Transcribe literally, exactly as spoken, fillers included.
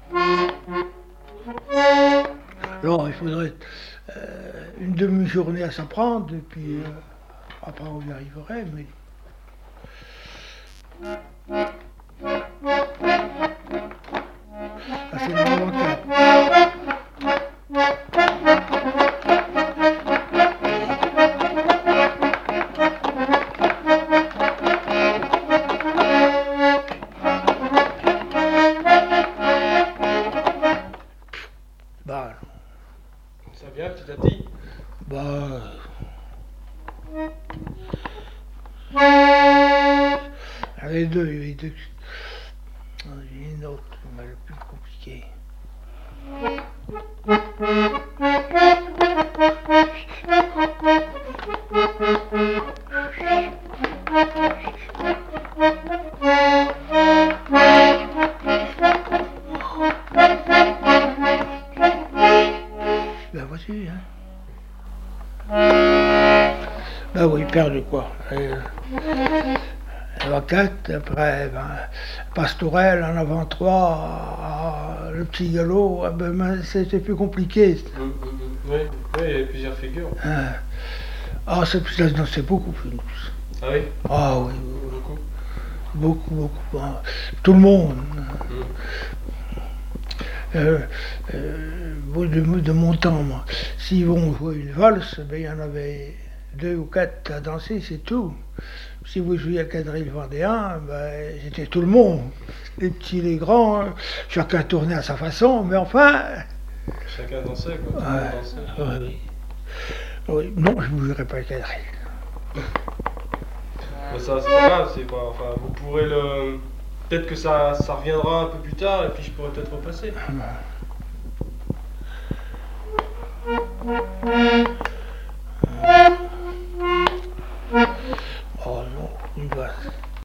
Alors il faudrait euh, une demi-journée à s'apprendre, et puis euh, après on y arriverait, mais. Ah, c'est le moment quatre. Bah, Ça vient petit à petit. bah. Ah, les deux, les deux. Ah, j'ai une autre, mais le plus compliqué. La voiture, hein. Ben oui, perdu quoi. Euh, la quatre, après, ben, Pastourelle, en avant trois, le petit galop, ah ben, ben, c'était plus compliqué. Hum, hum, hum. Oui, oui, il y avait plusieurs figures. Hein. Ah, c'est non, c'est beaucoup plus douce. Ah oui, Ah oui, beaucoup. beaucoup, beaucoup. Hein. Tout le monde. Hum. Euh, euh, de, de mon temps, moi, si on jouait une valse, ben, il y en avait deux ou quatre à danser, c'est tout. Si vous jouiez le quadrille vendéen, ben, c'était tout le monde. Les petits, les grands, hein, chacun tournait à sa façon, mais enfin. Chacun dansait, quoi. Tout le monde dansait. Ouais, oui. Oui, non, je ne jouerai pas le quadrille. Mais ça, c'est pas grave, c'est pas. Enfin, vous pourrez le. Peut-être que ça, ça reviendra un peu plus tard et puis je pourrais peut-être repasser. Oh non, une valse.